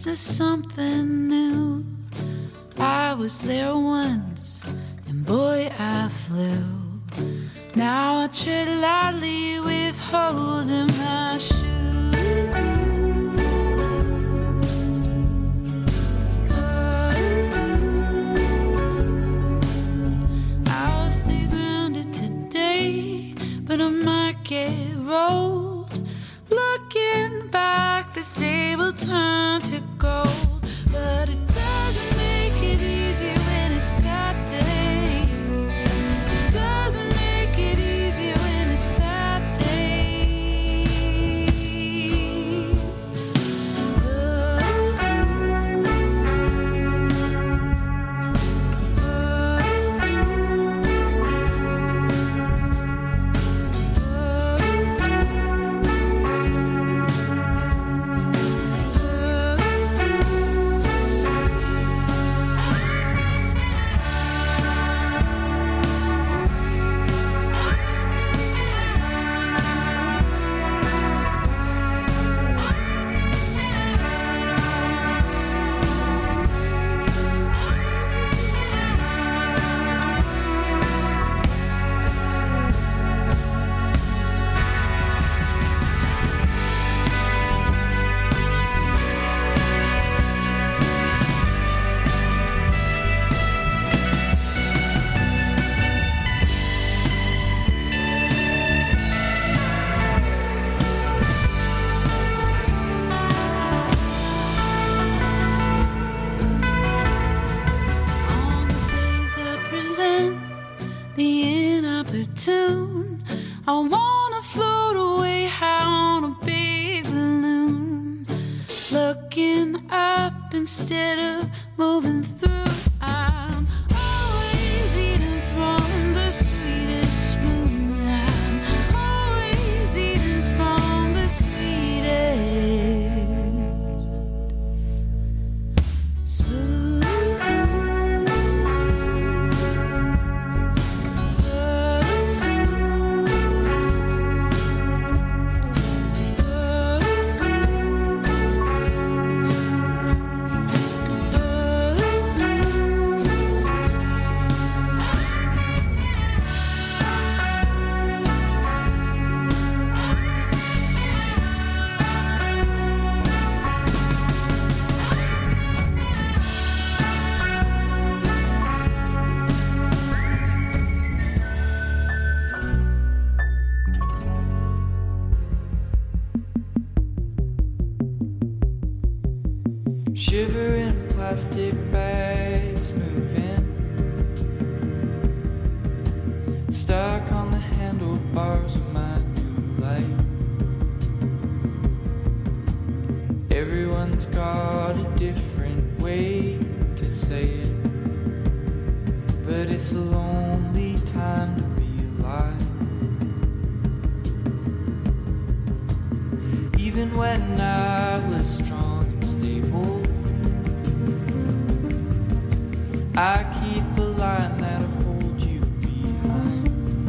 to something new. I was there once, and boy, I flew. Now I tread lightly with holes in my shoes. I'll stay grounded today, but I might get rolled. Looking back, this day will turn to gold. But it doesn't make it easy when it's that day. It doesn't make it easy when it's that day. I wanna float away high on a big balloon, looking up instead of moving through. I'm always eating from the sweetest spoon. I'm always eating from the sweetest spoon. Shivering plastic bags moving, stuck on the handlebars of my new life. Everyone's got a different way to say it, but it's a lonely time to be alive. Even when I was strong and stable, I keep a line that'll hold you behind.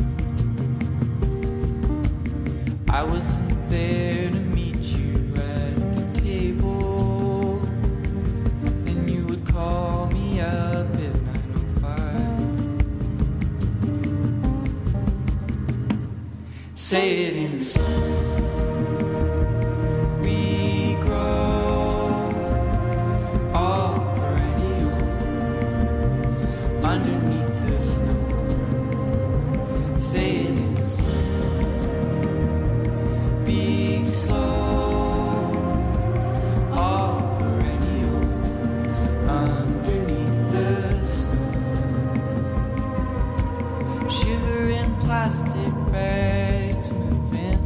I wasn't there to meet you at the table, and you would call me up at 9:05. Say it in the song. We grow all perennial underneath the snow. Say it in slow. Be slow. All perennial underneath the snow. Shivering plastic bags moving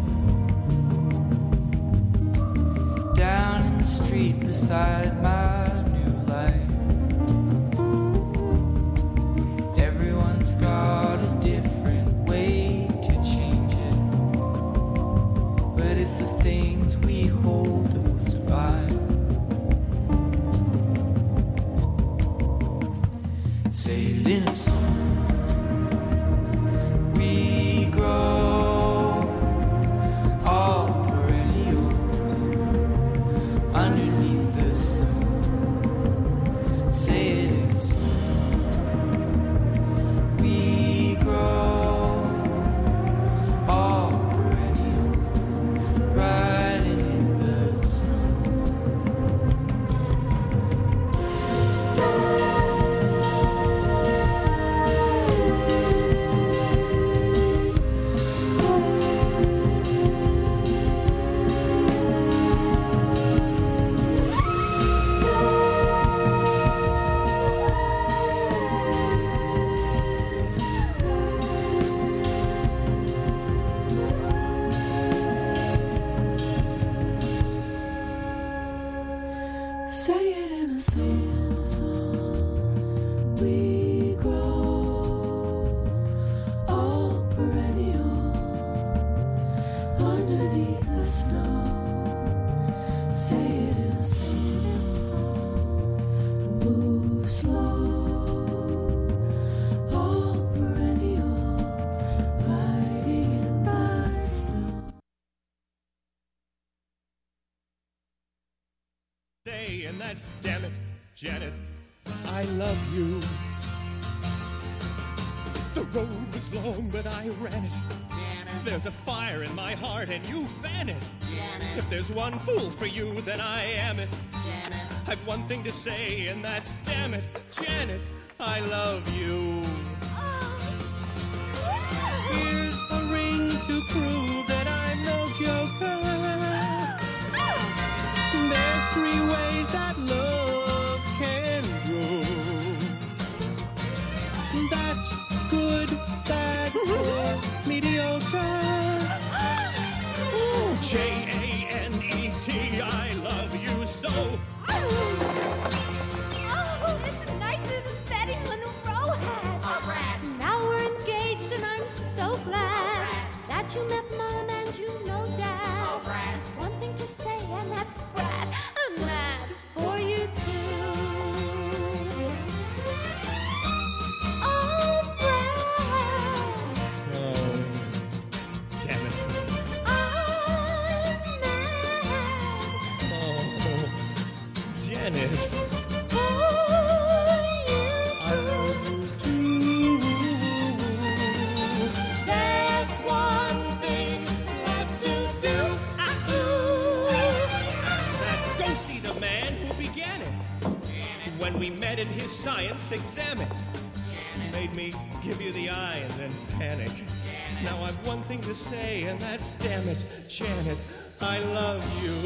down in the street beside my new life. Everyone's got a different way to change it, but it's the things we hold that will survive. Say it in a song. We grow all perennial underneath the sun. Say it in a song. We grow all perennials underneath the snow. Say it in a song. Move slow. All perennials riding in the snow. And that's damn it, Janet, I love you. The road was long, but I ran it. Janet. There's a fire in my heart, and you fan it. Janet. If there's one fool for you, then I am it. Janet. I've one thing to say, and that's damn it, Janet, I love you. Here's a ring to prove that I'm no joker. There's 3 ways that love can grow. That's good, bad, or mediocre. Janet, I love you so. Oh, it's nicer than Betty Monroe had. Now we're engaged and I'm so glad that you met Mom and you know Dad. One thing to say and that's Brad. I'm mad for you too. Oh, Brad. Oh, damn it. I'm mad Oh, Janet, for you. I love you too. There's one thing left to do. Let's go see the man who began it. When we met in his science exam it. Made me give you the eye and then panic. Now I've one thing to say, and that's damn it, Janet, I love you.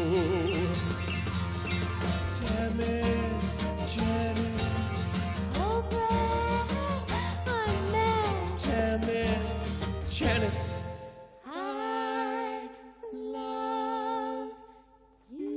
Damn it, Janet, Oh, Brad, I'm mad. damn it, Janet. I love you.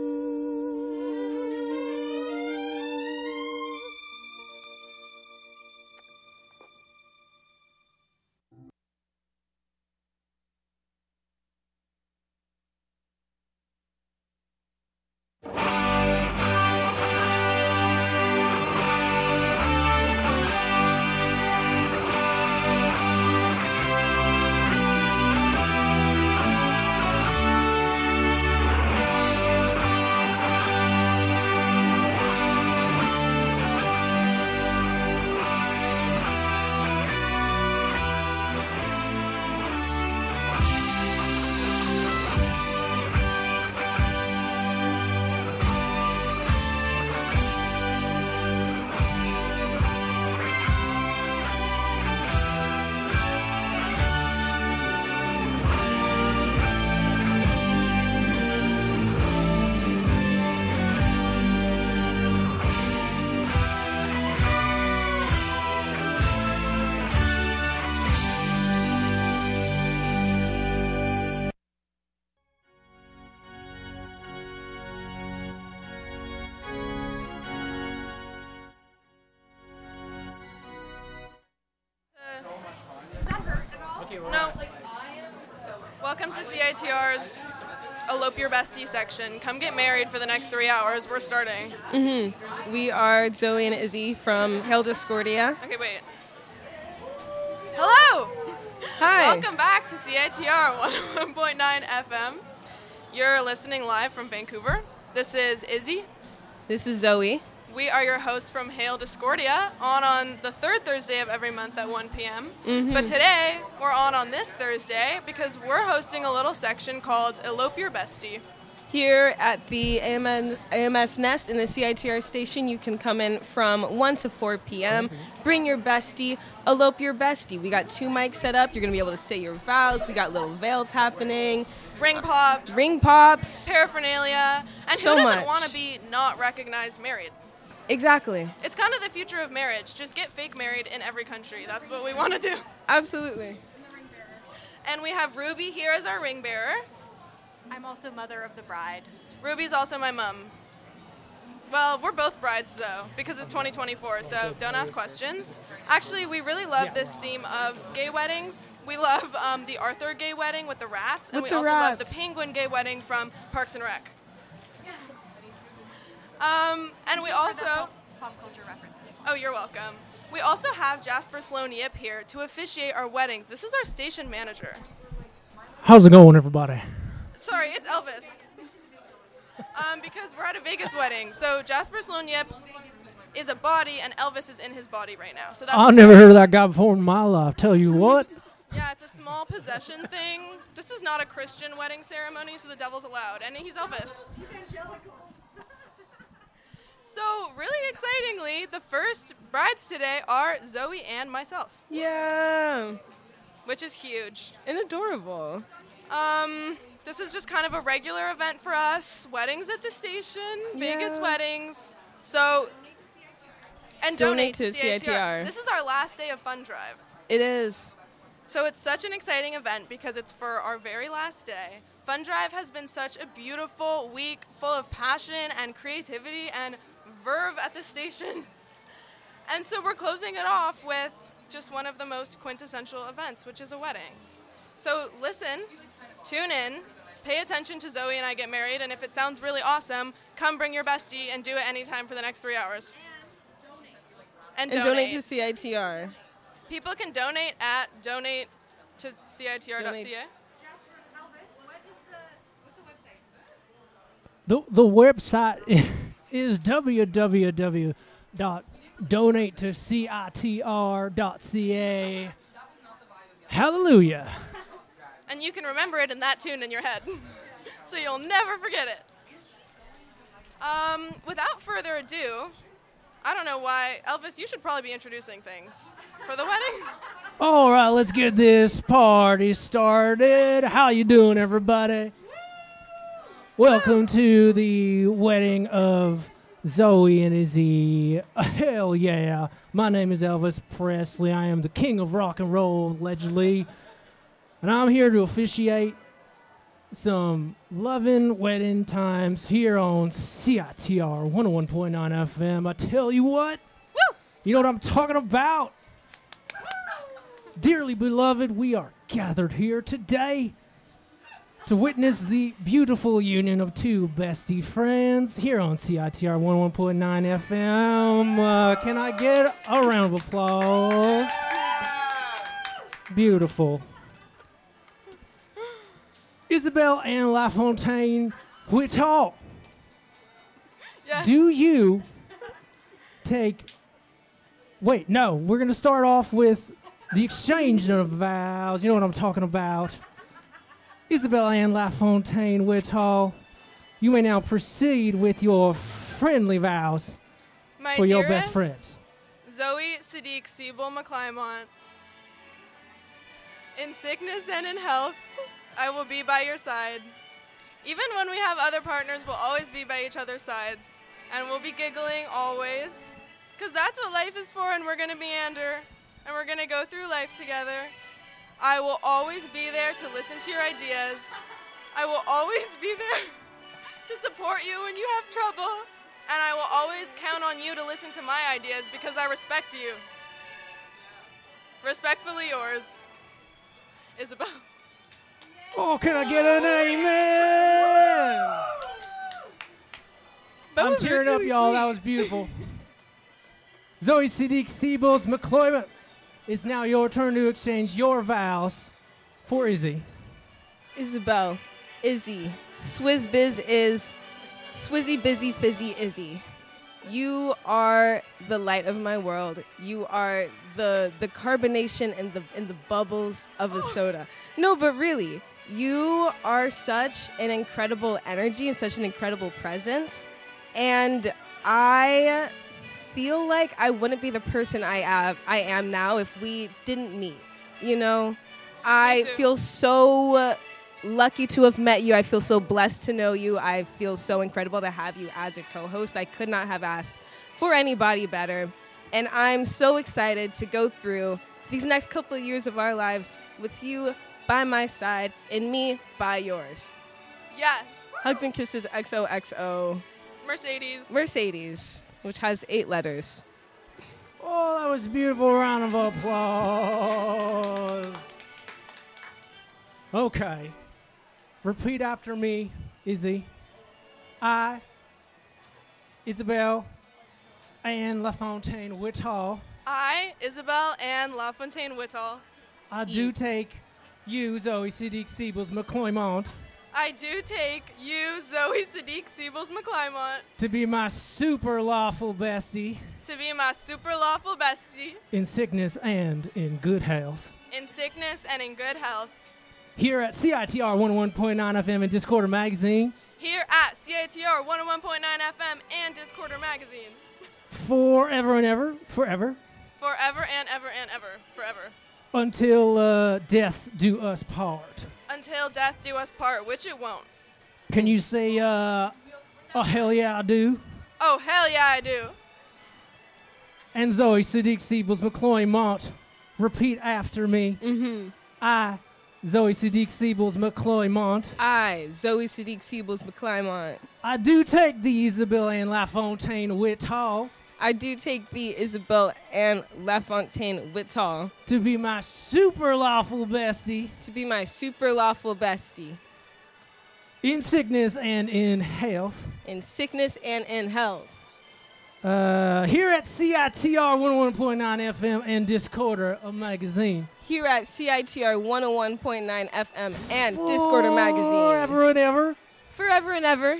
No. Welcome to CITR's Elope Your Bestie section. Come get married for the next 3 hours. We're starting. We are Zoe and Izzy from Hail Discordia. Okay, wait. Hello! Hi. Welcome back to CITR 101.9 FM. You're listening live from Vancouver. This is Izzy. This is Zoe. We are your hosts from Hail Discordia, on the third Thursday of every month at 1 p.m. But today, we're on this Thursday because we're hosting a little section called Elope Your Bestie. Here at the AMS Nest in the CITR station, you can come in from 1 to 4 p.m. Bring your bestie, elope your bestie. We got 2 mics set up. You're going to be able to say your vows. We got little veils happening. Ring pops. Paraphernalia. And So who doesn't much. want to be not recognized married? Exactly. It's kind of the future of marriage. Just get fake married in every country. That's what we want to do. Absolutely. And we have Ruby here as our ring bearer. I'm also mother of the bride. Ruby's also my mom. Well, we're both brides, though, because it's 2024, so don't ask questions. Actually, we really love this theme of gay weddings. We love the Arthur gay wedding with the rats, and With we the also love rats. the penguin gay wedding from Parks and Rec. And we also... Pop culture references. Oh, you're welcome. We also have Jasper Sloan Yip here to officiate our weddings. This is our station manager. How's it going, everybody? Sorry, it's Elvis. Because we're at a Vegas wedding. So Jasper Sloan Yip is a body, and Elvis is in his body right now. So that's I've never heard of that guy before in my life. Tell you what. Yeah, it's a small possession thing. This is not a Christian wedding ceremony, so the devil's allowed. And he's Elvis. So really excitingly, the first brides today are Zoe and myself, Yeah. which is huge. And adorable. This is just kind of a regular event for us. Weddings at the station, Vegas Yeah. weddings. So, and Donate donate to CITR. This is our last day of Fun Drive. It is. So it's such an exciting event because it's for our very last day. Fun Drive has been such a beautiful week full of passion and creativity and verve at the station. And so we're closing it off with just one of the most quintessential events, which is a wedding. So listen, tune in, pay attention to Zoe and I get married, and if it sounds really awesome, come bring your bestie and do it anytime for the next 3 hours. And Donate to CITR. People can donate at donate to CITR.ca. Donate. The website is www.donatetocitr.ca. Hallelujah. And you can remember it in that tune in your head. So you'll never forget it. Without further ado, I don't know why. Elvis, you should probably be introducing things for the wedding. All right, let's get this party started. How you doing, everybody? Welcome to the wedding of Zoe and Izzy. Hell yeah. My name is Elvis Presley. I am the king of rock and roll, allegedly. And I'm here to officiate some loving wedding times here on CITR 101.9 FM. I tell you what, Woo! you know what I'm talking about. Dearly beloved, we are gathered here today to witness the beautiful union of two bestie friends here on CITR 101.9 FM. Can I get a round of applause? Beautiful. Isabel Ann LaFontaine Whitall, Yes. do you take... Wait, no, we're going to start off with the exchange of vows. You know what I'm talking about. Isabel Ann LaFontaine Whitall, you may now proceed with your friendly vows My for your dearest best friends. Zoe Sadiq Siebel McClymont. In sickness and in health, I will be by your side. Even when we have other partners, we'll always be by each other's sides. And we'll be giggling always. Because that's what life is for, and we're going to meander. And we're going to go through life together. I will always be there to listen to your ideas. I will always be there to support you when you have trouble. And I will always count on you to listen to my ideas because I respect you. Respectfully yours, Isabel. Oh, can I get an amen? I'm was tearing up, really y'all. sweet. That was beautiful. Zoe Sadiq Siebels McCloyman, it's now your turn to exchange your vows for Izzy. Isabel, Izzy, Swizzbiz is Swizzy Busy Fizzy Izzy. You are the light of my world. You are the carbonation and the bubbles of a soda. No, but really, you are such an incredible energy and such an incredible presence. And I feel like I wouldn't be the person I am now if we didn't meet. You know, I too. feel so lucky to have met you. I feel so blessed to know you. I feel so incredible to have you as a co-host. I could not have asked for anybody better. And I'm so excited to go through these next couple of years of our lives with you by my side and me by yours. Yes. Hugs and kisses, XOXO. Mercedes. Mercedes, which has 8 letters. Oh, that was a beautiful round of applause. Okay. Repeat after me, Izzy. I, Isabel Ann LaFontaine Whitall. I, Isabel Ann LaFontaine Whitall. I do take you, Zoe Sadiq Siebels McCloymont, I do take you, Zoe Sadiq Siebels McClymont, to be my super lawful bestie to be my super lawful bestie in sickness and in good health. in sickness and in good health. Here at CITR 101.9 FM and Discorder Magazine, Here at CITR 101.9 FM and Discorder Magazine. forever and ever, forever, Forever and ever and ever. Forever. until death do us part. Until death do us part, which it won't. Can you say, oh, hell yeah, I do? Oh, hell yeah, I do. And Zoe Sadiq Siebels McCloymont, repeat after me. Mm-hmm. I, Zoe Sadiq Siebels McCloymont, I, Zoe Sadiq Siebels McClymont. I do take the Isabel Ann LaFontaine Whitall I do take the Isabel Ann LaFontaine Whitall to be my super lawful bestie to be my super lawful bestie in sickness and in health. in sickness and in health. Here at CITR 101.9 FM and Discorder, a magazine. Here at CITR 101.9 FM and Discorder Magazine. Forever and ever. Forever and ever.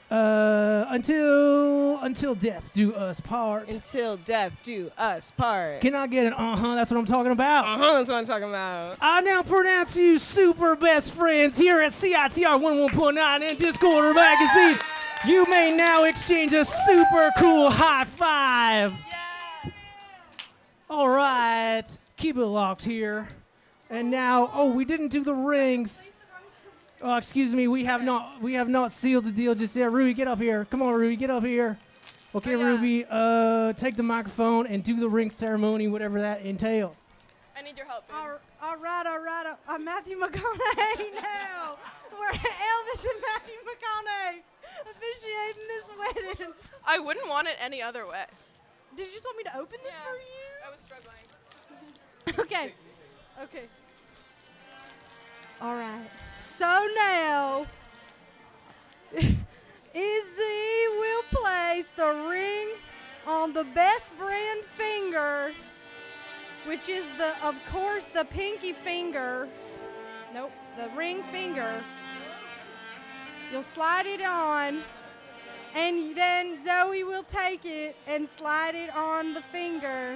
Until death do us part. Until death do us part. Can I get an uh-huh? That's what I'm talking about. That's what I'm talking about. I now pronounce you super best friends here at CITR 101.9 and Discorder Magazine. You may now exchange a super cool high five. Yeah. All right. Keep it locked here. And now, we didn't do the rings. Oh, excuse me, we have not sealed the deal just yet. Ruby, get up here. Come on, Ruby, get up here. Okay, Oh, yeah. Ruby, take the microphone and do the ring ceremony, whatever that entails. I need your help, babe. All right. I'm Matthew McConaughey now. We're Elvis and Matthew McConaughey officiating this wedding. I wouldn't want it any other way. Did you just want me to open this Yeah. for I was struggling. you? Okay. All right. So now, Izzy will place the ring on the best friend finger, which is of course, the pinky finger. Nope, the ring finger. You'll slide it on, and then Zoe will take it and slide it on the finger.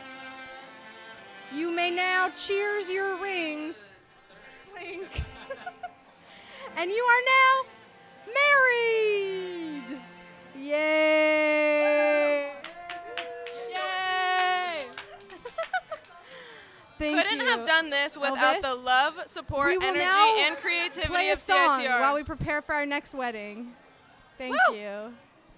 You may now cheers your rings. Clink. And you are now married! Yay! Yay! Thank Couldn't you. have done this without Elvis? the love, support, We will energy, now and creativity Play a of song CITR. while we prepare for our next wedding. Thank Woo! you.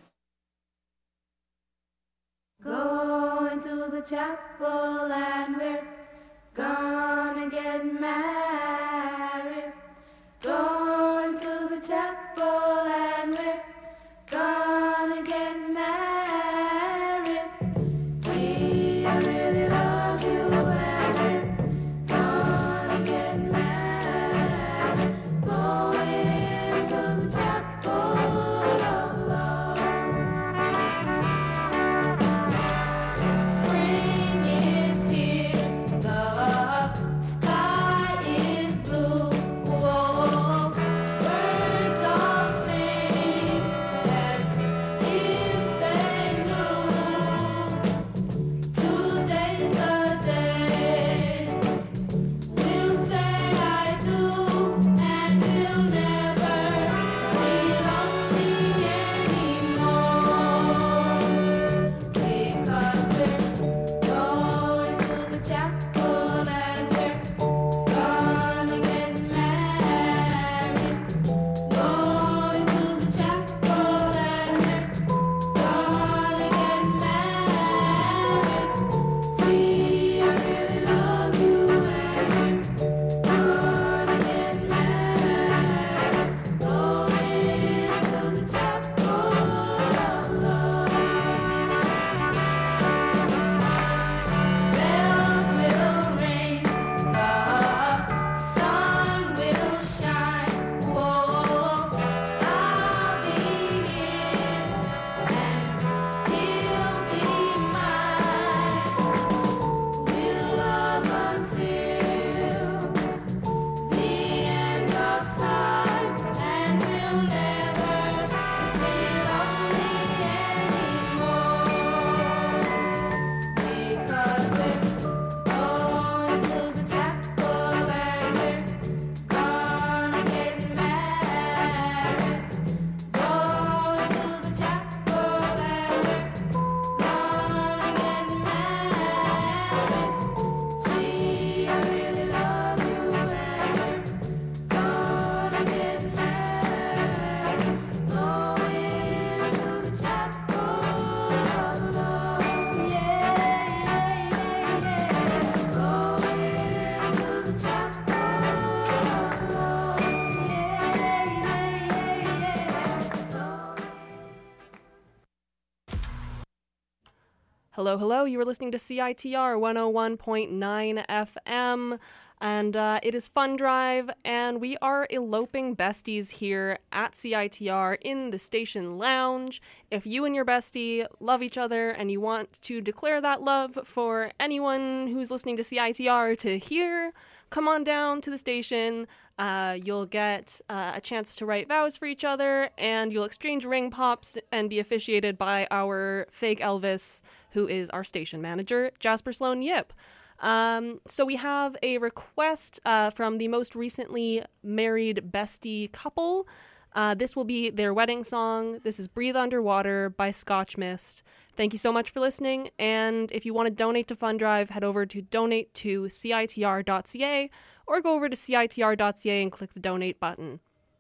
Going to the chapel and we're gonna get married. Going to the chapel and we're gonna get married. We really love you and we're gonna get married. Going to the chapel of love. Spring is here, the sky is Hello, hello. You are listening to CITR 101.9 FM, and it is Fun Drive, and we are eloping besties here at CITR in the station lounge. If you and your bestie love each other and you want to declare that love for anyone who's listening to CITR to hear, come on down to the station. You'll get a chance to write vows for each other, and you'll exchange ring pops and be officiated by our fake Elvis, who is our station manager, Jasper Sloan Yip. So we have a request from the most recently married bestie couple. This will be their wedding song. This is Breathe Underwater by Scotch Mist. Thank you so much for listening, and if you want to donate to Fun Drive, head over to donate.citr.ca or go over to citr.ca and click the donate button.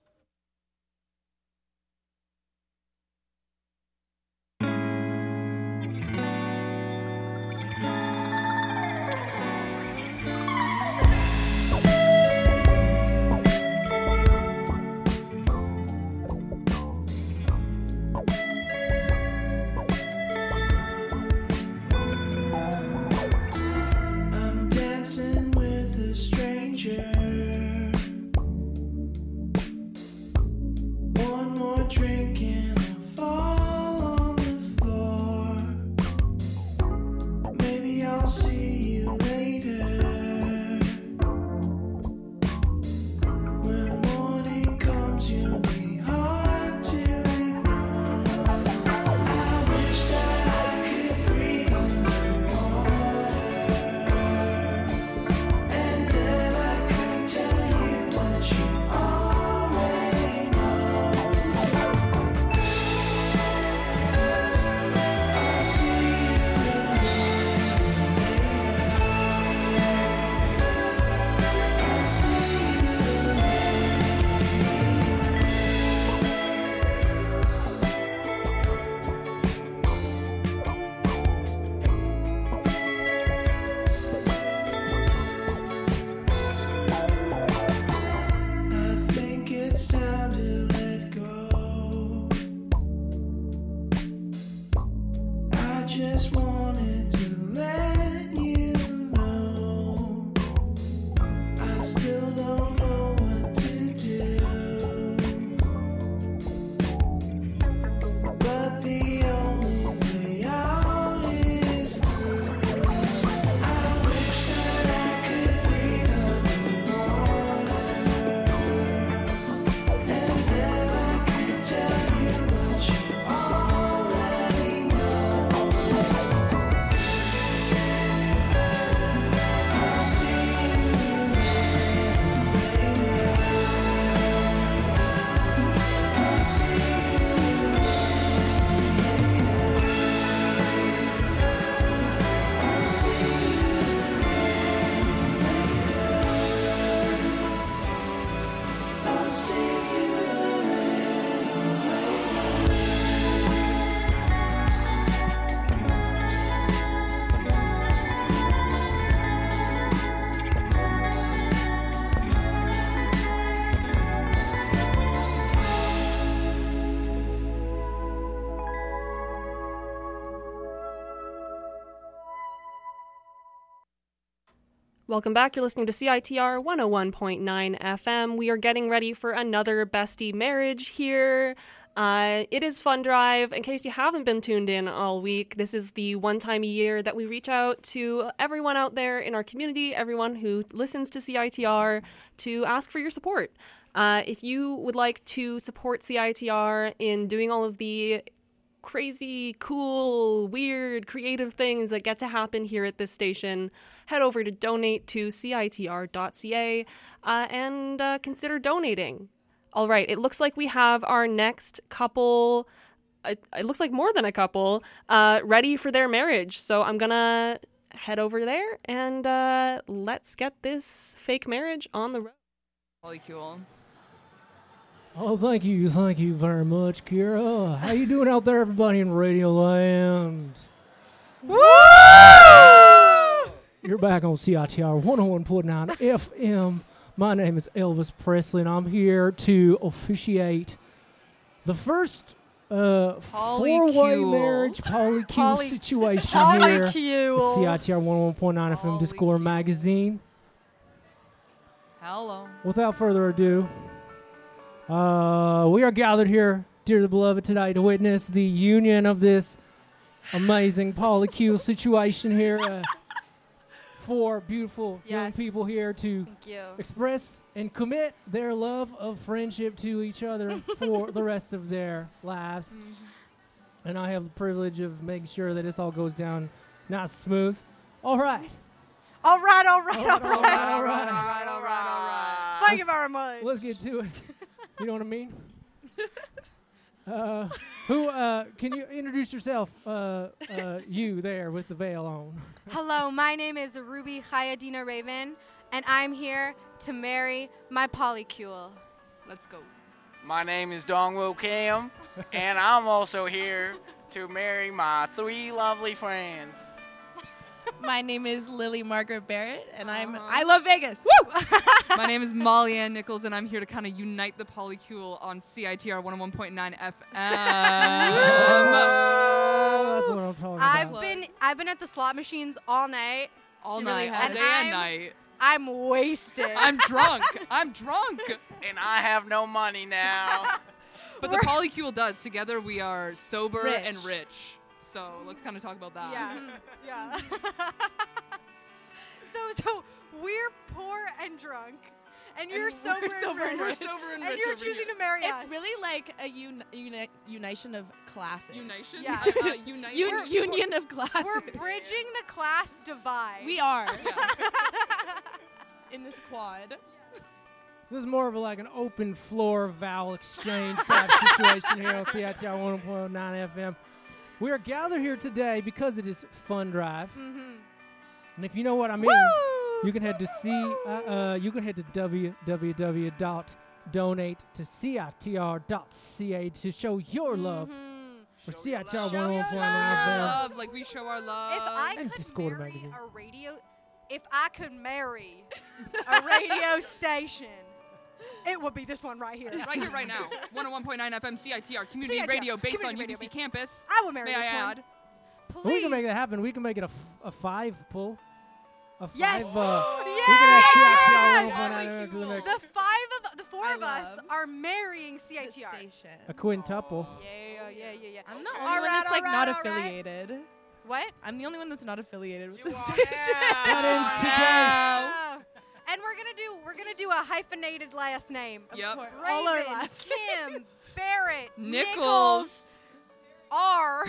I'm dancing with a stranger. One more drink and I'll fall on the floor. Maybe I'll see you later. When morning comes, you'll be hard to ignore. I wish that I could breathe underwater, and then I could tell you what you already know. I'll see you later. I'll see I think it's time to let go. I just wanted to let you know I still don't know what to do, but the only way out is through. I wish that I could breathe underwater, and then I could tell you what you already know. I'll see you later. I'll see I'll see you Welcome back. You're listening to CITR 101.9 FM. We are getting ready for another bestie marriage here. It is Fun Drive. In case you haven't been tuned in all week, this is the one time a year that we reach out to everyone out there in our community, everyone who listens to CITR, to ask for your support. If you would like to support CITR in doing all of the crazy, cool, weird, creative things that get to happen here at this station, head over to donate.citr.ca and consider donating. All right, it looks like we have our next couple, it looks like more than a couple, ready for their marriage. So I'm gonna head over there and let's get this fake marriage on the road. Really cool. Oh, thank you very much, Kira. How you doing out there, everybody in Radio Land? Woo! You're back on CITR 101.9 FM. My name is Elvis Presley, and I'm here to officiate the first four-way marriage polycule situation here. CITR 101.9 FM Discord Magazine. Hello. Without further ado, we are gathered here, dear the beloved, tonight to witness the union of this amazing polycule situation here. Four beautiful young people here to express and commit their love of friendship to each other for the rest of their lives. And I have the privilege of making sure that this all goes down nice smooth. All right. All right. Thank you very much. Let's get to it. You know what I mean? Who can you introduce yourself? You there with the veil on. Hello, my name is Ruby Hayadina Raven, and I'm here to marry my polycule. Let's go. My name is Dongwoo Kim, and I'm also here to marry my three lovely friends. My name is Lily Margaret Barrett, and I love Vegas. Woo! My name is Molly Ann Nichols, and I'm here to kind of unite the polycule on CITR 101.9 FM. That's what I'm talking about. I've been at the slot machines all night. All night, all day and night. I'm wasted. I'm drunk. And I have no money now. But the polycule does. Together we are sober and rich. So let's kind of talk about that. Yeah. So we're poor and drunk, and you're sober and rich. We're sober and rich. And you're choosing to marry us. It's really like a unison of classes. Unison? Yeah. Union of classes. We're bridging the class divide. We are. In this quad. This is more of like an open floor vowel exchange type situation here on CITR 101.9 FM. We are gathered here today because it is Fun Drive, and if you know what I mean, you can head to www.donate-to-citr.ca to show your love for CITR 101.9 FM. Like we show our love. If I could marry a radio station, it would be this one right here. Right here, right now. 101.9 FM CITR community radio based on UBC campus. I would marry May this I one. add? Please. We can make that happen. We can make it a five pull. A five. Yes. We can have CITR 101.9 to the mix. The four of us are marrying CITR. A quintuple. Yeah. I'm the only one that's not affiliated. What? I'm the only one that's not affiliated with the station. That ends today. And we're gonna do a hyphenated last name. Yep. Raven, All our last Kim, Barrett, Nichols. R.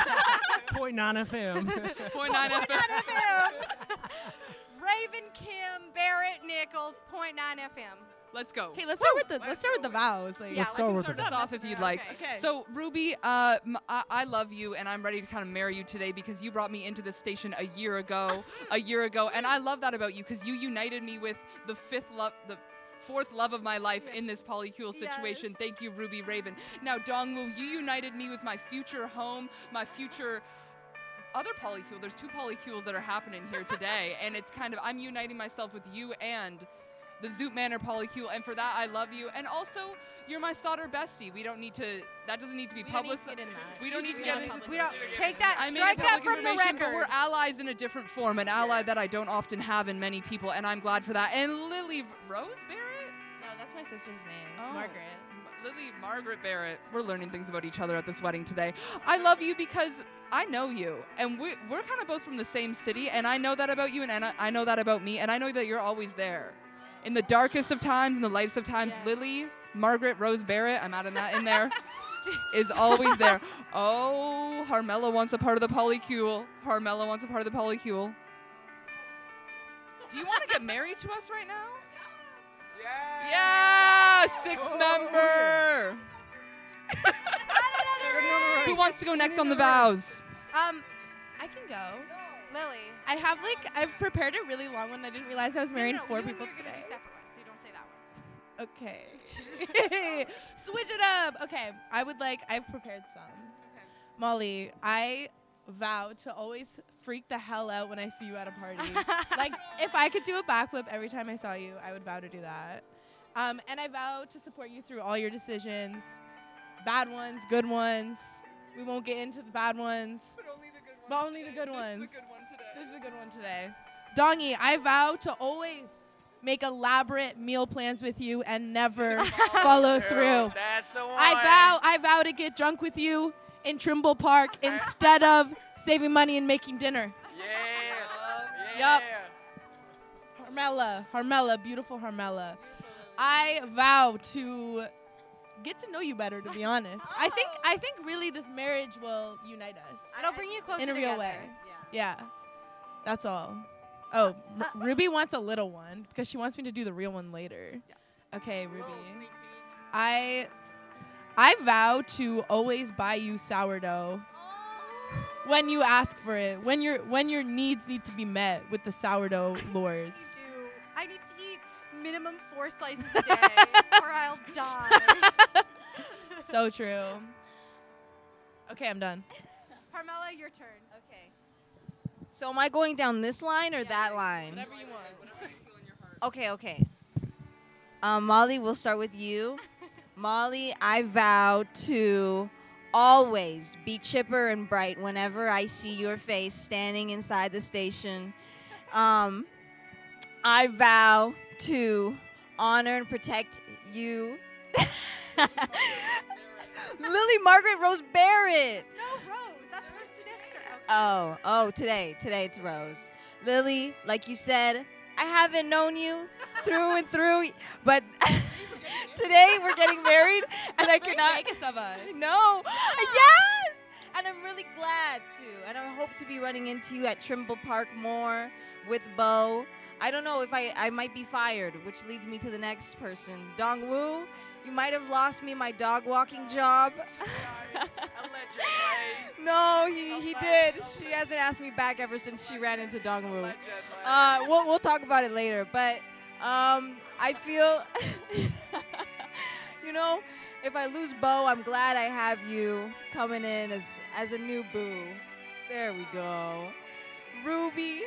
0.9 FM. 0.9 FM. Raven, Kim, Barrett, Nichols, 0.9 FM. Let's go. Okay, let's start with the vows. Like, Yeah, Start us off if you'd like. Okay. So, Ruby, I love you, and I'm ready to kind of marry you today because you brought me into this station a year ago, and I love that about you because you united me with the fourth love of my life in this polycule situation. Thank you, Ruby Raven. Now, Dongwoo, you united me with my future home, my future other polycule. There's two polycules that are happening here today, and it's kind of, I'm uniting myself with you and the Zoot Manor polycule, and for that I love you. And also, you're my solder bestie. That doesn't need to be publicized. We don't need to get into We don't take that. I made Strike it that public from the information, but we're record. allies in a different form, an ally that I don't often have in many people, and I'm glad for that. And Lily Rose Barrett? No, that's my sister's name. It's Oh. Margaret. Lily Margaret Barrett. We're learning things about each other at this wedding today. I love you because I know you, and we're kind of both from the same city, and I know that about you, and I know that about me, and I know that you're always there. In the darkest of times, in the lightest of times, Lily Margaret Rose Barrett, I'm adding that in there, is always there. Oh, Harmella wants a part of the polycule. Harmella wants a part of the polycule. Do you want to get married to us right now? Yeah, sixth member. Who wants to go next on the vows? I can go. Lily. I've prepared a really long one. I didn't realize I was marrying four people You're today. gonna do separate ones, so you don't say that one. Okay. Switch it up. Okay. I've prepared some. Okay. Molly, I vow to always freak the hell out when I see you at a party. Like, if I could do a backflip every time I saw you, I would vow to do that. And I vow to support you through all your decisions. bad ones, good ones. We won't get into the bad ones. But only the good ones. This is a good one today. Dongy, I vow to always make elaborate meal plans with you and never follow through. That's the one. I vow to get drunk with you in Trimble Park instead of saving money and making dinner. Yes. Yup. Harmella, beautiful Harmella. I vow to get to know you better, to be honest. I think really this marriage will unite us. It'll bring you closer in a real together. way. Yeah. That's all. Oh, Ruby wants a little one because she wants me to do the real one later. Yeah. Okay, Ruby. I vow to always buy you sourdough when you ask for it. When your needs need to be met with the sourdough lords. I need to eat minimum 4 slices a day or I'll die. So true. Okay, I'm done. Carmela, your turn. Okay. So am I going down this line or that line? Whatever you want. Okay. Molly, we'll start with you. Molly, I vow to always be chipper and bright whenever I see your face standing inside the station. I vow to honor and protect you. Lily Margaret Rose Barrett. No, Rose. That's her sister. Okay. Oh, today it's Rose. Lily, like you said, I haven't known you through and through, but today we're getting married, and I cannot. Vegas of us. No, yes, and I'm really glad to, and I hope to be running into you at Trimble Park more with Bo. I don't know if I might be fired, which leads me to the next person. Dongwoo, you might have lost me my dog walking job. No, he did. She hasn't asked me back ever since she ran into Dongwoo. We'll talk about it later, but I feel, if I lose Bo, I'm glad I have you coming in as a new boo. There we go. Ruby.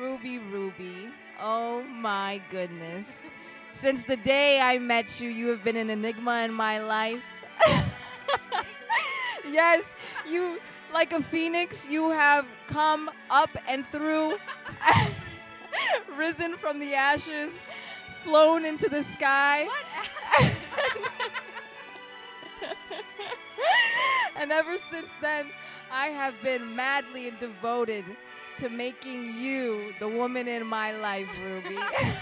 Oh my goodness. Since the day I met you, you have been an enigma in my life. Yes, you, like a phoenix, you have come up and through, risen from the ashes, flown into the sky. And ever since then, I have been madly and devoted to making you the woman in my life, Ruby.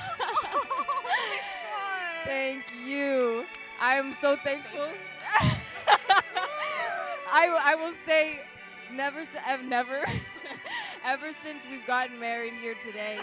Thank you. I am so thankful. I will say, never, ever since we've gotten married here today.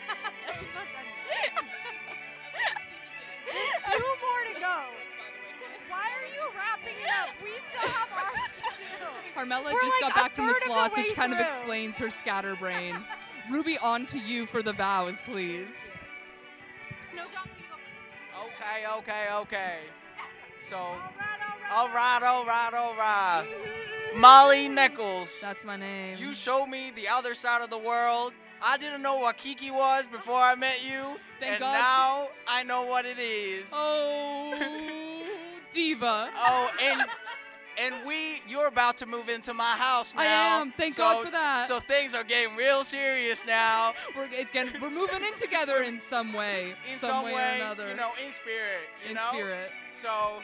There's 2 more to go. Why are you wrapping it up? We still have ours to do. Carmela We're just like got back a from the third of the slots, way which kind of through. explains her scatterbrain. Ruby, on to you for the vows, please. No, Dom, you go first. Okay. So, all right. Molly Nichols. That's my name. You showed me the other side of the world. I didn't know what Kiki was before I met you. Thank and God. now I know what it is. Oh, diva. Oh, and you're about to move into my house now. I am. Thank God for that. So things are getting real serious now. We're moving in together in some way. In some way, or another. in spirit. In spirit. So,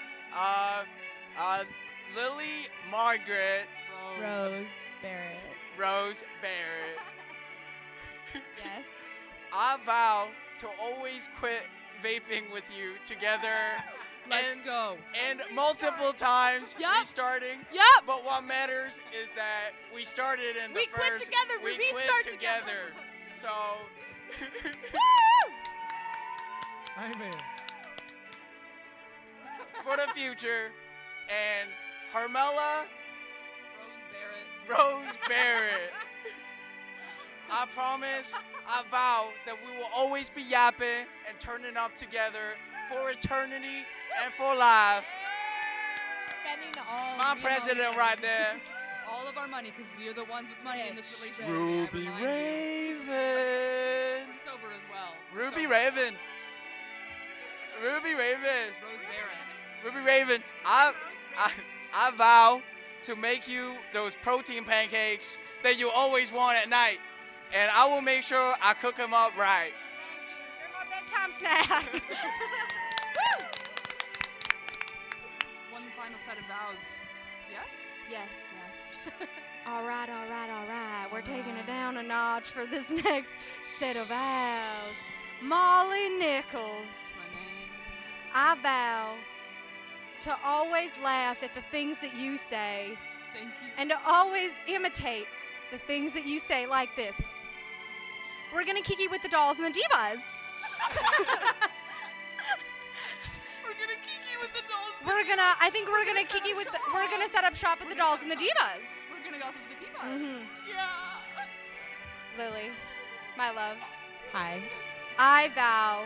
Lily Margaret Rose Barrett. Yes. I vow to always quit vaping with you together. Let's go. And multiple times Yup. restarting. Yup. But what matters is that we started in the We quit first. together, we quit restart together. So. Amen. For the future, and Harmella Rose Barrett. I promise, I vow that we will always be yapping and turning up together for eternity and for life. Spending all My real president money. right there. All of our money, because we are the ones with money in this relationship. Ruby I remind you. Raven. Sober as well. Ruby Sober. Raven. Ruby Raven. Rose Barrett. Ruby Raven. I I vow to make you those protein pancakes that you always want at night. And I will make sure I cook them up right. They're my bedtime snack. One final set of vows. Yes? Yes. All right. We're taking it down a notch for this next set of vows. Molly Nichols. I vow to always laugh at the things that you say. Thank you. And to always imitate the things that you say like this. We're gonna kiki with the dolls and the divas. I think we're gonna kiki with we're gonna set up shop with the dolls and the divas. We're gonna gossip with the divas. Mm-hmm. Yeah. Lily, my love. Hi. I vow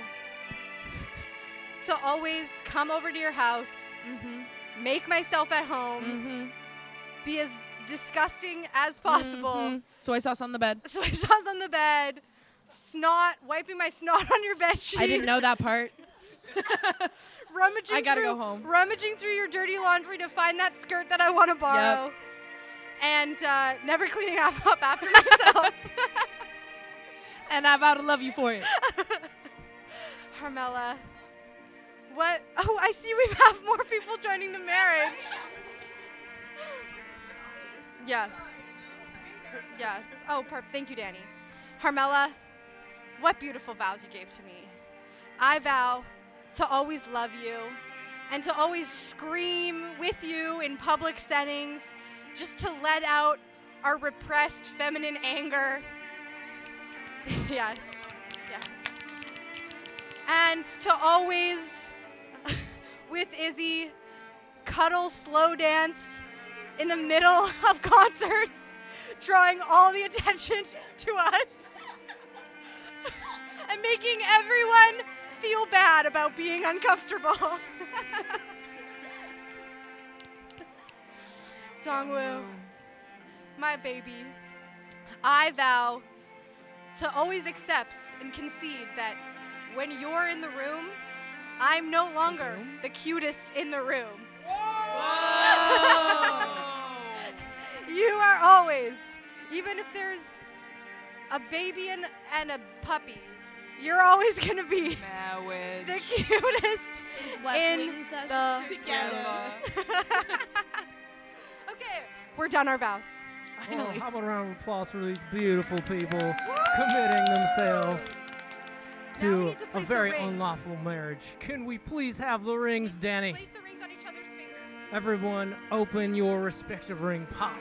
to always come over to your house, make myself at home, be as disgusting as possible. Soy sauce on the bed. Soy sauce on the bed, wiping my snot on your bed sheets. I didn't know that part. Rummaging I gotta through, go home. Rummaging through your dirty laundry to find that skirt that I want to borrow. Yep. And never cleaning up after myself. And I vow to love you for it. Harmela, what? Oh, I see we have more people joining the marriage. Yeah. Yes. Oh, thank you, Danny. Harmela, what beautiful vows you gave to me. I vow to always love you and to always scream with you in public settings, just to let out our repressed feminine anger. Yes. Yeah. And to always, with Izzy, cuddle slow dance in the middle of concerts, drawing all the attention to us and making everyone feel bad about being uncomfortable. Dongwoo, my baby, I vow to always accept and concede that when you're in the room, I'm no longer the cutest in the room. You are always, even if there's a baby and a puppy, you're always going to be the cutest in the together. Okay, we're done our vows. Oh, how about a round of applause for these beautiful people committing themselves to a very unlawful marriage. Can we please have the rings, Danny? Place the rings on each other's fingers. Everyone, open your respective ring. Pop.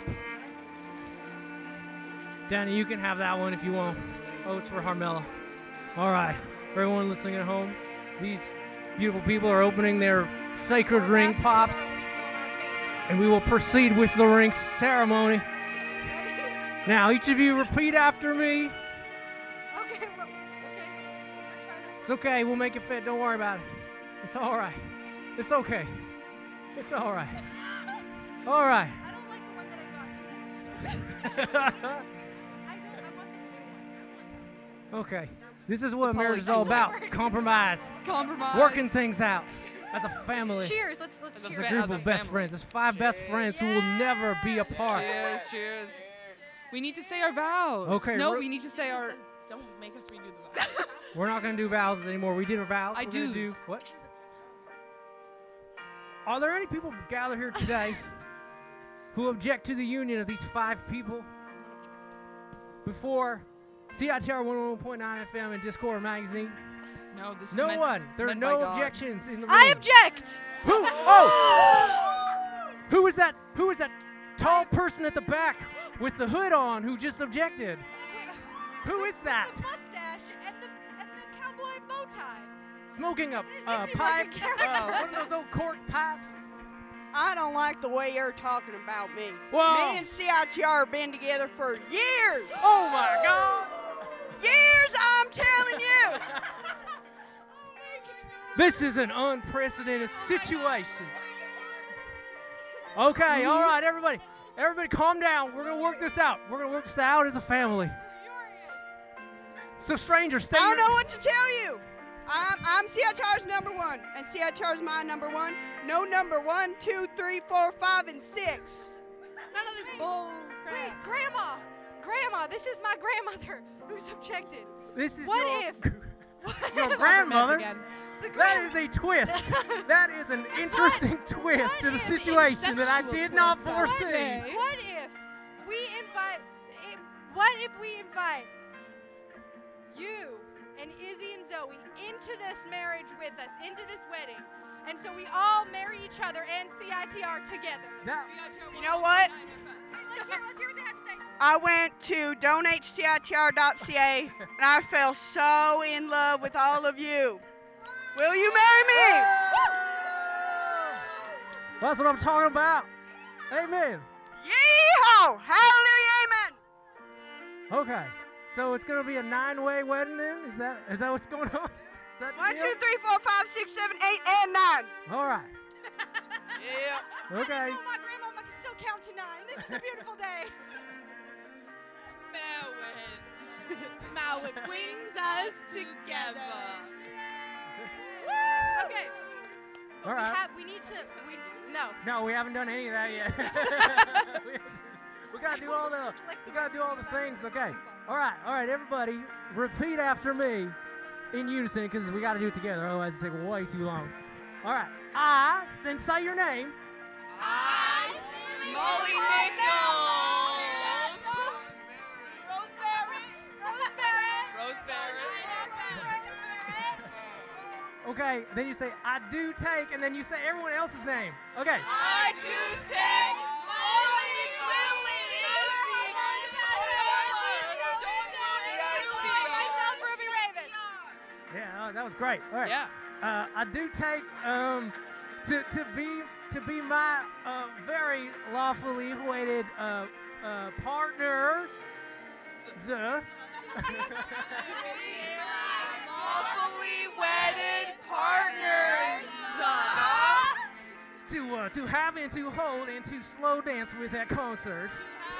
Danny, you can have that one if you want. Oh, it's for Harmela. All right, everyone listening at home, these beautiful people are opening their sacred ring pops, and we will proceed with the ring ceremony. Now, each of you repeat after me. Okay. It's okay, we'll make it fit. Don't worry about it. It's all right. It's okay. It's all right. All right. I don't like the one that I got. I want the blue one. Okay. This is what marriage is all about. Compromise. Compromise. Working things out as a family. Cheers. Let's As cheers. a group of best friends. There's 5 best friends who will never be apart. Cheers. We need to say our vows. Okay, No, we need to say our. Don't make us redo the vows. We're not going to do vows anymore. We did our vows. I We're gonna do's. do what? Are there any people gathered here today who object to the union of these 5 people? Before CITR 101.9 FM and Discord Magazine? No, this is No meant- one. There are meant by no God. objections in the room. I object. Who? Oh! Who is that? Who is that tall person at the back with the hood on who just objected? Who is that? The mustache and the cowboy bow tie. Smoking a They seem like a pipe? character. One of those old cork pipes? I don't like the way you're talking about me. Whoa. Me and CITR have been together for years. Oh my God! Years, I'm telling you. This is an unprecedented situation. Okay, all right, everybody. Everybody calm down. We're going to work this out. We're going to work this out as a family. So, strangers, stay I your... don't know what to tell you. I'm CITR's number one, and CITR's my number one. No number 1, 2, 3, 4, 5, and 6. None of this bull crap. Wait, Grandma, this is my grandmother who's objected. This is What your, if? your grandmother. The That is a twist. That is an interesting twist to the situation that I did not foresee. What if we invite you and Izzy and Zoe into this marriage with us, into this wedding, and so we all marry each other and CITR together? You know what? Let's hear what your dad say. I went to donatecitr.ca, and I fell so in love with all of you. Will you marry me? That's what I'm talking about. Amen. Yeehaw! Hallelujah, amen. Okay, so it's gonna be a 9-way wedding then? Is that what's going on? Is that 1, the 2, deal? 3, 4, 5, 6, 7, 8, and 9. All right. Yeah. Okay. Oh, my grandmama can still count to 9. This is a beautiful day. Mowit brings us together. Okay. All right. We need to. No. No, we haven't done any of that yet. we gotta do all the things. Okay. All right, everybody, repeat after me in unison because we gotta do it together. Otherwise, it'll take way too long. All right. Then say your name. I, Molly Nichols. Okay, then you say, I do take, and then you say everyone else's name. Okay. I do take Molly Yeah, that was great. All right. Yeah. I do take to be my very lawfully wedded partner. lawfully wedded partners. To have and to hold and to slow dance with at concerts.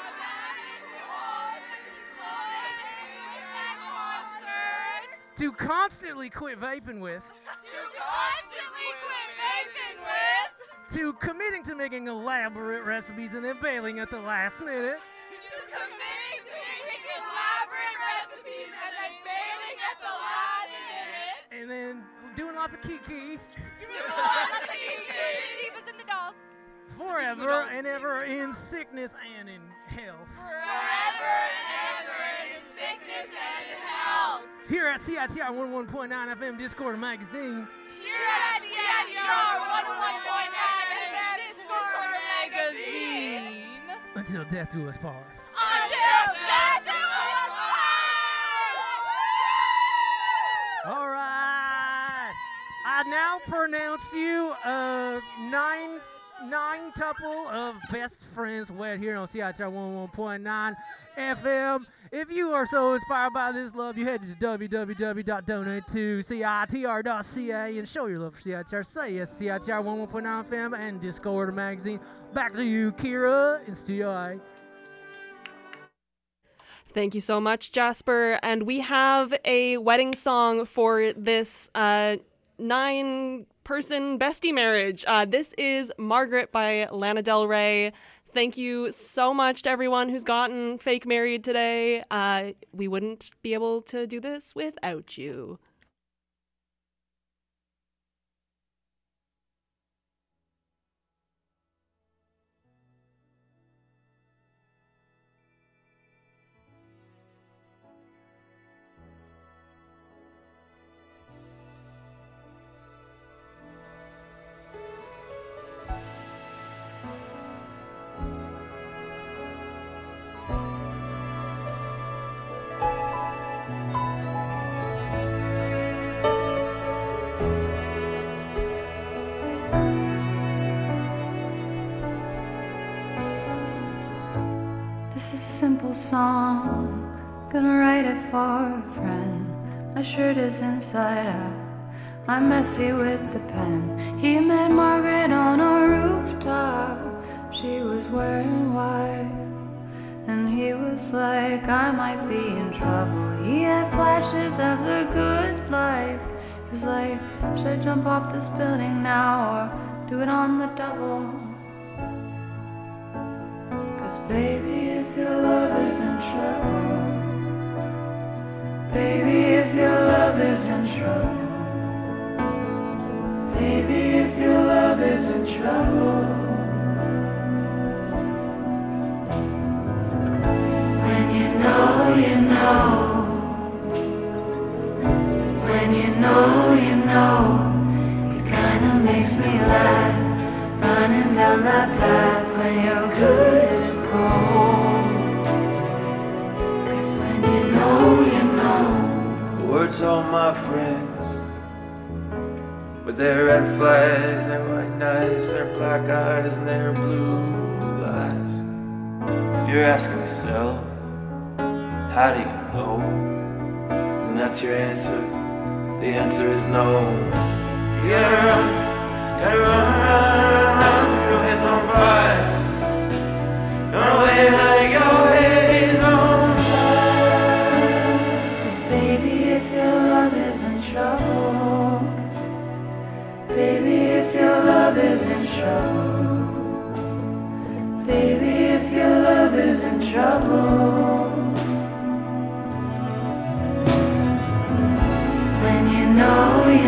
To constantly quit vaping with. To committing to making elaborate recipes and then bailing at the last minute. And then doing lots of kiki. Divas and the dolls. Forever and ever in sickness and in health. Forever and ever in sickness and in health. Here at CITR 101.9 FM Discord Magazine. Here at CITR 101.9 FM Discord Magazine. Until death do us part. Until death do us All right. I now pronounce you a nine tuple of best friends wed here on CITR 101.9 FM. If you are so inspired by this love, you head to www.donate2citr.ca and show your love for CITR. Say yes, CITR 101.9 FM and Discord Magazine. Back to you, Kira, in Studio I. Thank you so much, Jasper. And we have a wedding song for this 9-person bestie marriage. This is Margaret by Lana Del Rey. Thank you so much to everyone who's gotten fake married today. We wouldn't be able to do this without you. This is a simple song, gonna write it for a friend. My shirt is inside out, I'm messy with the pen. He met Margaret on a rooftop, she was wearing white, and he was like, I might be in trouble. He had flashes of the good life, was like, should I jump off this building now or do it on the double? 'Cause baby, if your love is in trouble, baby, if your love is in trouble, baby, if your love is in trouble, when you know, you know. When you know, it kinda makes me laugh, running down that path when you're good as gold. 'Cause when you know, The words all my friends, with their red flags, their white nights, their black eyes, and their blue eyes. If you're asking yourself, how do you know? And that's your answer. The answer is no. You gotta run, your head's on fire. Run away like your head is on fire. 'cause baby, if your love is in trouble, baby, if your love is in trouble, baby, if your love is in trouble, when you know,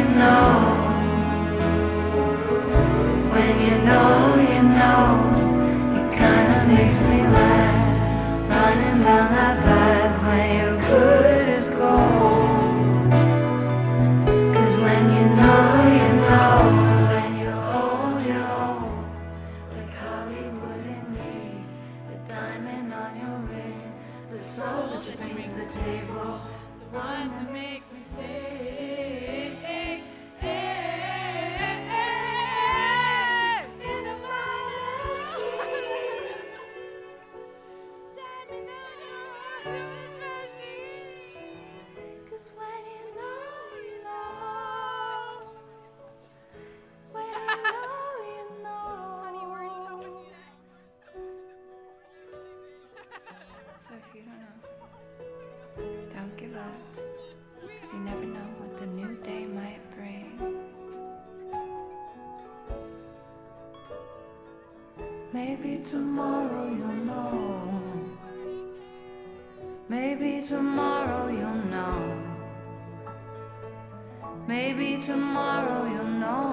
when you know, it kinda makes me laugh, running down that path when you're good as gold. 'Cause when you know, when you're old, like Hollywood and me, the diamond on your ring, the soul that you bring to the table, the one that makes me sing. So if you don't know, don't give up, 'cause you never know what the new day might bring. Maybe tomorrow you'll know. Maybe tomorrow you'll know. Maybe tomorrow you'll know.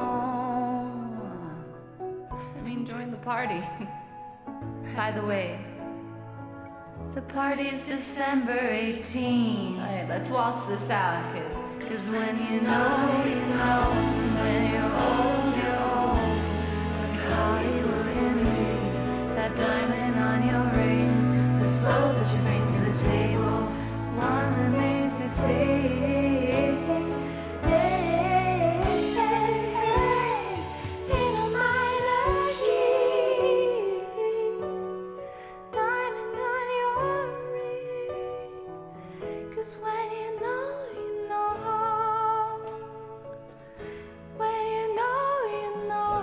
I mean, join the party. By the way, the party's December 18. Alright, let's waltz this out. 'Cause when you know, when you're old, like Hollywood and me, that diamond on your ring, the soul that you bring to the table, one that makes me say, when you know, when you know.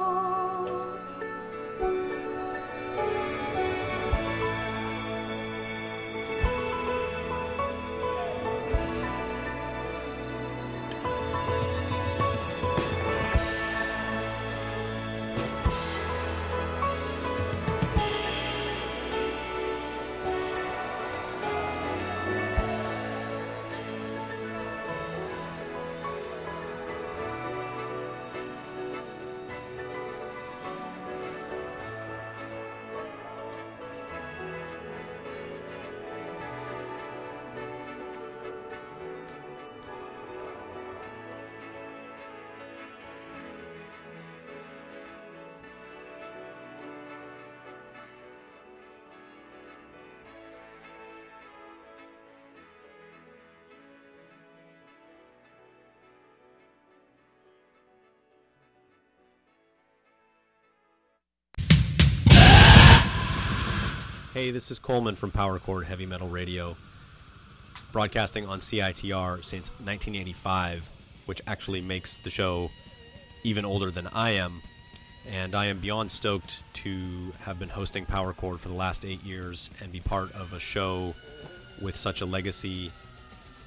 Hey, this is Coleman from Power Chord Heavy Metal Radio, broadcasting on CITR since 1985, which actually makes the show even older than I am. And I am beyond stoked to have been hosting Power Chord for the last 8 years and be part of a show with such a legacy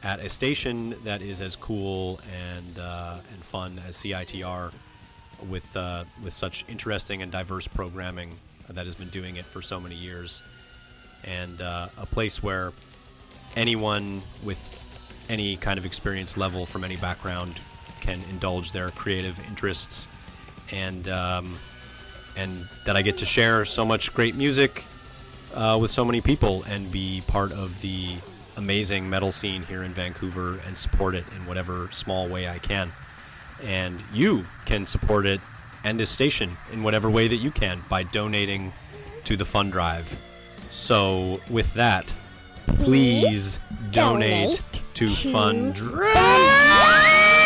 at a station that is as cool and fun as CITR, with such interesting and diverse programming that has been doing it for so many years, and a place where anyone with any kind of experience level from any background can indulge their creative interests, and that I get to share so much great music with so many people and be part of the amazing metal scene here in Vancouver and support it in whatever small way I can. And you can support it and this station in whatever way that you can by donating to the fund drive. So with that, please donate to Fund Drive.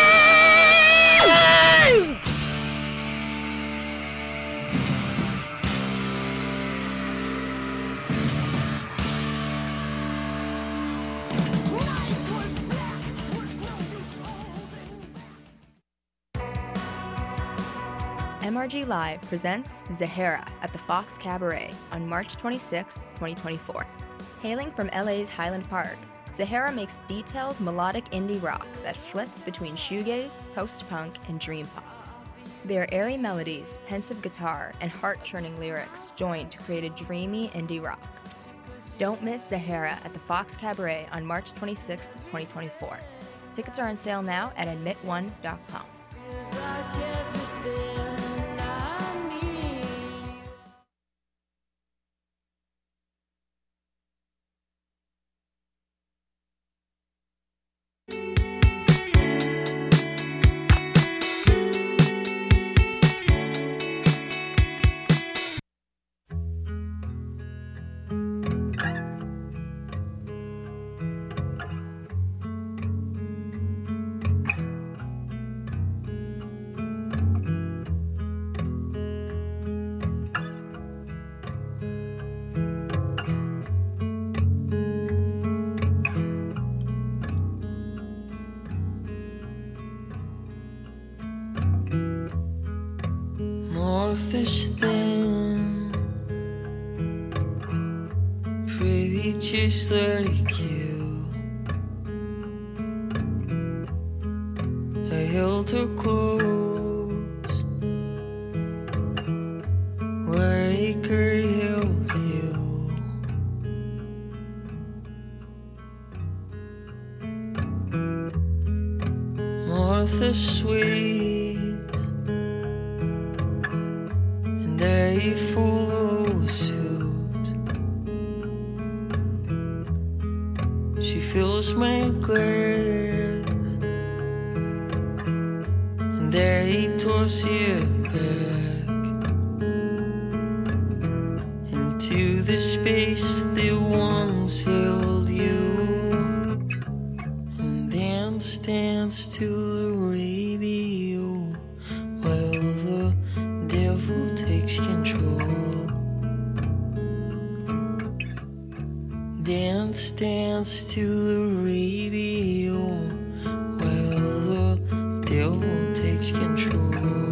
MRG Live presents Zahara at the Fox Cabaret on March 26, 2024. Hailing from LA's Highland Park, Zahara makes detailed melodic indie rock that flits between shoegaze, post-punk, and dream pop. Their airy melodies, pensive guitar, and heart-churning lyrics join to create a dreamy indie rock. Don't miss Zahara at the Fox Cabaret on March 26, 2024. Tickets are on sale now at admitone.com. North is thin, pretty just like you. I held her close, like I held you. North is sweet, they follow suit. She fills my glass, and they toss it back into the space that once held you, and dance to the radio while the devil takes control. Dance to the radio while the devil takes control.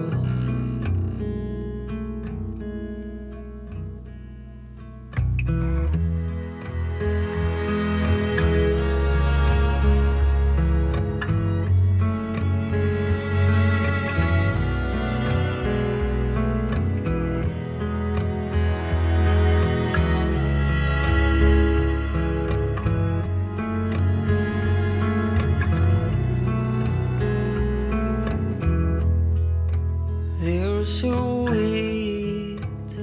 There's a weight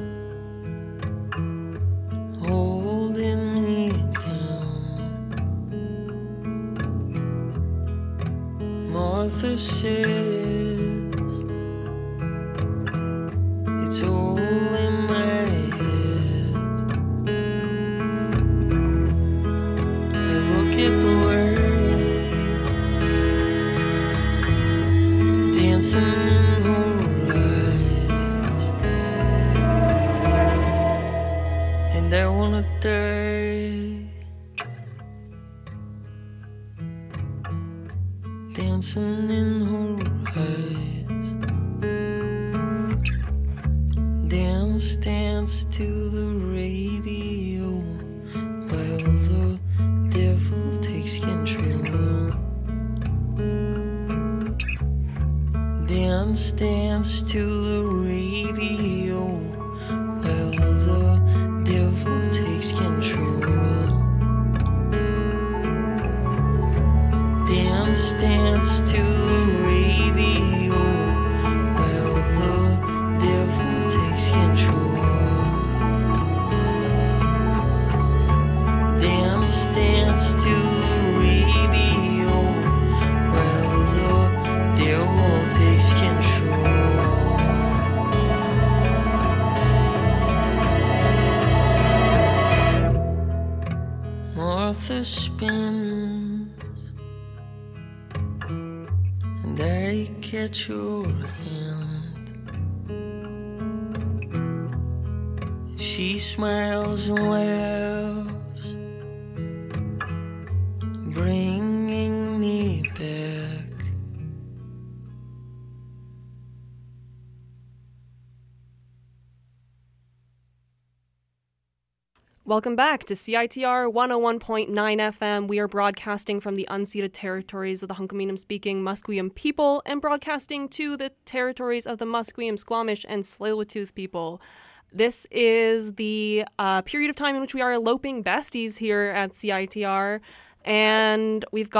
holding me down. Martha says it's all in my head. I look at the words dancing in her eyes, and I wanna die, dancing in her eyes. Dance to the radio while the devil takes control. Dance, dance to the radio while the devil takes control. Dance, dance to the radio while the devil takes control. Dance, dance to the radio while the devil takes control. Martha spins and I catch your hand. She smiles and laughs, bringing me back. Welcome back to CITR 101.9 FM. We are broadcasting from the unceded territories of the Hunkaminam-speaking Musqueam people and broadcasting to the territories of the Musqueam, Squamish, and Tsleil-Waututh people. This is the period of time in which we are eloping besties here at CITR, and we've got